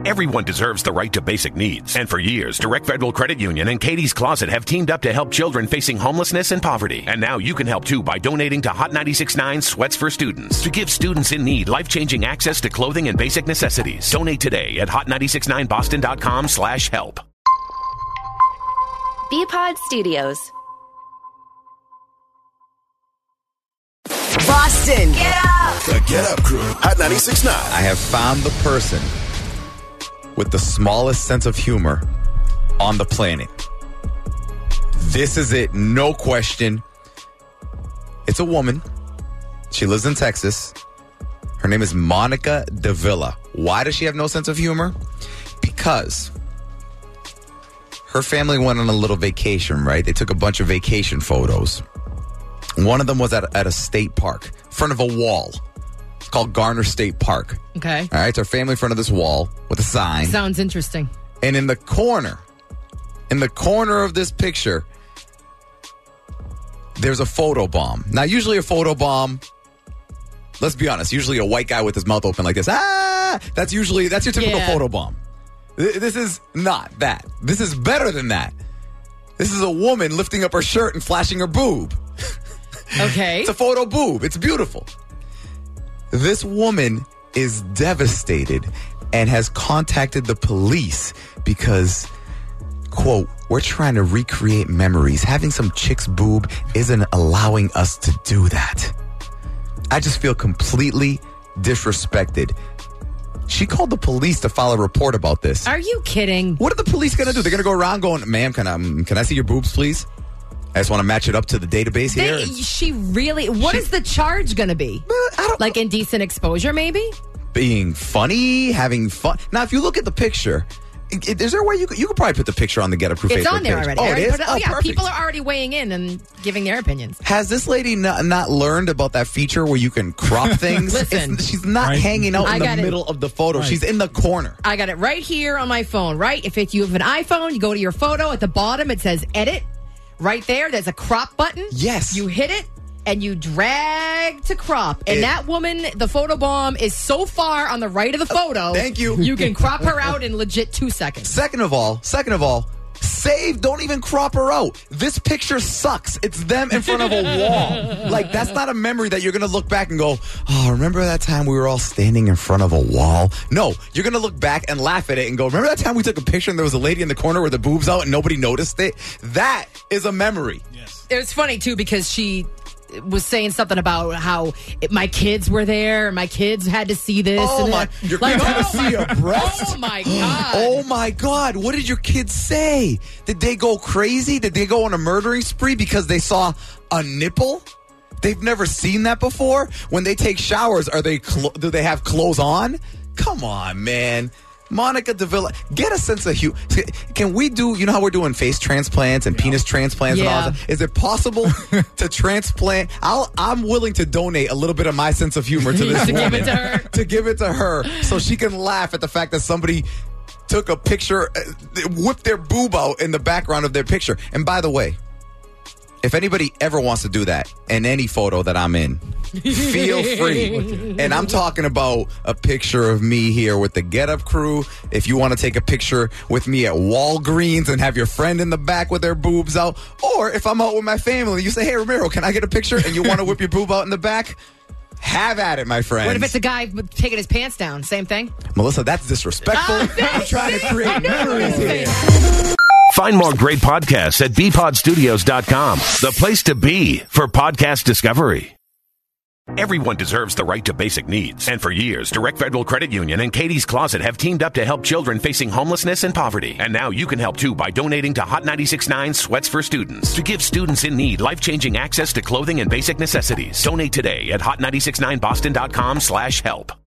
Everyone deserves the right to basic needs. And for years, Direct Federal Credit Union and Katie's Closet have teamed up to help children facing homelessness and poverty. And now you can help too by donating to Hot 96.9 Sweats for Students to give students in need life-changing access to clothing and basic necessities. Donate today at hot969boston.com/help. BPod Studios. Boston. Get up! The Get Up Crew, Hot 96.9. I have found the person with the smallest sense of humor on the planet. This is it, no question. It's a woman. She lives in Texas. Her name is Monica Davila. Why does she have no sense of humor? Because her family went on a little vacation, right? They took a bunch of vacation photos. One of them was at a state park, in front of a wall. It's called Garner State Park. Okay. All right, it's her family in front of this wall with a sign. Sounds interesting. And in the corner of this picture, there's a photo bomb. Now, usually a photo bomb, let's be honest, usually a white guy with his mouth open like this. That's your typical photo bomb. This is not that. This is better than that. This is a woman lifting up her shirt and flashing her boob. Okay. It's a photo boob. It's beautiful. This woman is devastated and has contacted the police because, quote, we're trying to recreate memories. Having some chick's boob isn't allowing us to do that. I just feel completely disrespected. She called the police to file a report about this. Are you kidding? What are the police going to do? They're going to go around going, ma'am, can I see your boobs, please? I just want to match it up to the database here. What is the charge going to be? Like indecent exposure, maybe? Being funny, having fun. Now, if you look at the picture, is there a way you could probably put the picture on the Get Up Crew Facebook page? It's on there already. Oh, it is? Oh, yeah. Perfect. People are already weighing in and giving their opinions. Has this lady not learned about that feature where you can crop things? Listen. She's not hanging out in the middle of the photo. Right. She's in the corner. I got it right here on my phone, right? If you have an iPhone, you go to your photo. At the bottom, it says edit. Right there, there's a crop button. Yes. You hit it, and you drag to crop. And that woman, the photo bomb, is so far on the right of the photo. Thank you. You can crop her out in legit 2 seconds. Second of all, save. Don't even crop her out. This picture sucks. It's them in front of a wall. Like, that's not a memory that you're going to look back and go, oh, remember that time we were all standing in front of a wall? No, you're going to look back and laugh at it and go, remember that time we took a picture and there was a lady in the corner with the boobs out and nobody noticed it? That is a memory. Yes. It was funny, too, because she was saying something about how my kids were there and my kids had to see this. Oh, and my. Your kids had to see a breast? Oh, my God. Oh, my God. What did your kids say? Did they go crazy? Did they go on a murdering spree because they saw a nipple? They've never seen that before? When they take showers, do they have clothes on? Come on, man. Monica Davila, get a sense of humor. Can we do, you know how we're doing face transplants and penis transplants and all that? Is it possible to transplant? I'm willing to donate a little bit of my sense of humor to this woman. Give it to her. To give it to her so she can laugh at the fact that somebody took a picture, whipped their boob out in the background of their picture. And by the way, if anybody ever wants to do that in any photo that I'm in, feel free. And I'm talking about a picture of me here with the Get Up Crew. If you want to take a picture with me at Walgreens and have your friend in the back with their boobs out, or if I'm out with my family, you say, hey, Ramiro, can I get a picture? And you want to whip your boob out in the back? Have at it, my friend. What if it's a guy taking his pants down? Same thing? Melissa, that's disrespectful. I'm trying to create memories here. Find more great podcasts at bpodstudios.com, the place to be for podcast discovery. Everyone deserves the right to basic needs. And for years, Direct Federal Credit Union and Katie's Closet have teamed up to help children facing homelessness and poverty. And now you can help too by donating to Hot 96.9 Sweats for Students to give students in need life-changing access to clothing and basic necessities. Donate today at hot969boston.com/help.